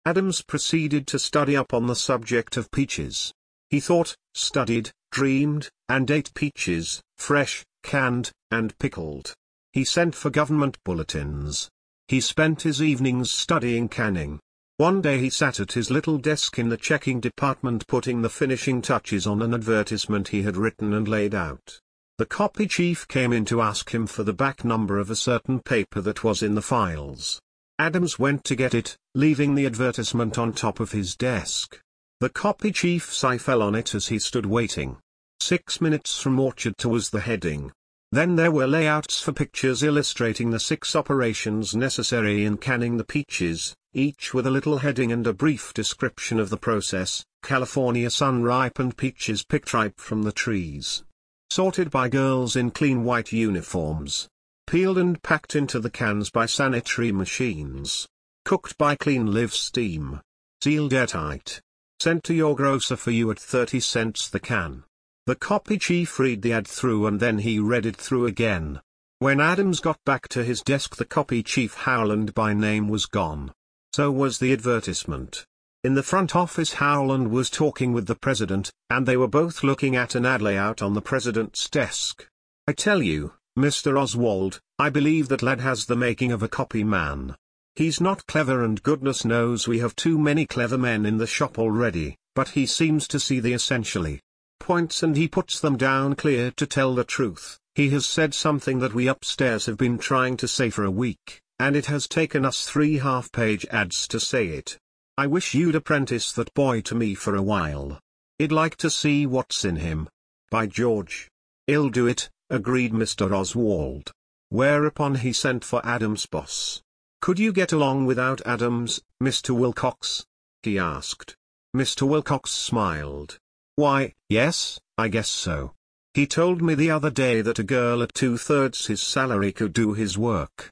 Adams proceeded to study up on the subject of peaches. He thought, studied, dreamed, and ate peaches, fresh, canned, and pickled. He sent for government bulletins. He spent his evenings studying canning. One day he sat at his little desk in the checking department putting the finishing touches on an advertisement he had written and laid out. The copy chief came in to ask him for the back number of a certain paper that was in the files. Adams went to get it, leaving the advertisement on top of his desk. The copy chief's eye fell on it as he stood waiting. 6 minutes from Orchard to was the heading. Then there were layouts for pictures illustrating the 6 operations necessary in canning the peaches, each with a little heading and a brief description of the process. California sun-ripened peaches picked ripe from the trees. Sorted by girls in clean white uniforms. Peeled and packed into the cans by sanitary machines. Cooked by clean live steam. Sealed airtight. Sent to your grocer for you at 30 cents the can. The copy chief read the ad through and then he read it through again. When Adams got back to his desk, the copy chief, Howland by name, was gone. So was the advertisement. In the front office, Howland was talking with the president, and they were both looking at an ad layout on the president's desk. I tell you, Mr. Oswald, I believe that lad has the making of a copy man. He's not clever, and goodness knows we have too many clever men in the shop already, but he seems to see the essentially points and he puts them down clear. To tell the truth, he has said something that we upstairs have been trying to say for a week, and it has taken us 3 half-page ads to say it. I wish you'd apprentice that boy to me for a while. I'd like to see what's in him. By George. I'll do it, agreed Mr. Oswald. Whereupon he sent for Adams' boss. Could you get along without Adams, Mr. Wilcox? He asked. Mr. Wilcox smiled. Why, yes, I guess so. He told me the other day that a girl at 2/3 his salary could do his work.